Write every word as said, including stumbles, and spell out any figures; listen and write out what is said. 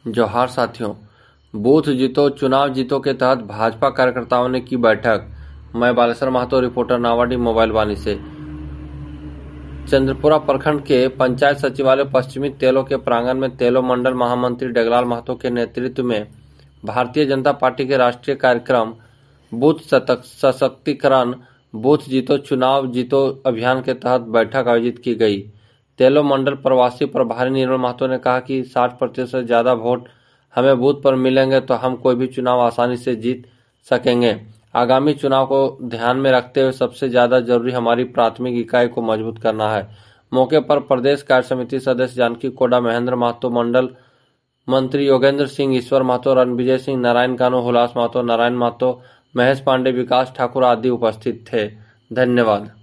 जोहार साथियों, बूथ जीतो चुनाव जीतो के तहत भाजपा कार्यकर्ताओं ने की बैठक। मैं बालेश्वर महतो, रिपोर्टर नावाडी मोबाइल वाणी से। चंद्रपुरा प्रखंड के पंचायत सचिवालय पश्चिमी तेलो के प्रांगण में तेलो मंडल महामंत्री डगलाल महतो के नेतृत्व में भारतीय जनता पार्टी के राष्ट्रीय कार्यक्रम बूथ सशक्तिकरण बूथ जीतो चुनाव जीतो अभियान के तहत बैठक आयोजित की गई। तेलो मंडल प्रवासी प्रभारी निर्मल महतो ने कहा कि साठ प्रतिशत से ज्यादा वोट हमें बूथ पर मिलेंगे तो हम कोई भी चुनाव आसानी से जीत सकेंगे। आगामी चुनाव को ध्यान में रखते हुए सबसे ज्यादा जरूरी हमारी प्राथमिक इकाई को मजबूत करना है। मौके पर प्रदेश कार्य समिति सदस्य जानकी कोड़ा, महेंद्र महतो, मंडल मंत्री योगेंद्र सिंह, ईश्वर महतो, रणविजय सिंह, नारायण कानू, हुलास महतो, नारायण महतो, महेश पांडे, विकास ठाकुर आदि उपस्थित थे। धन्यवाद।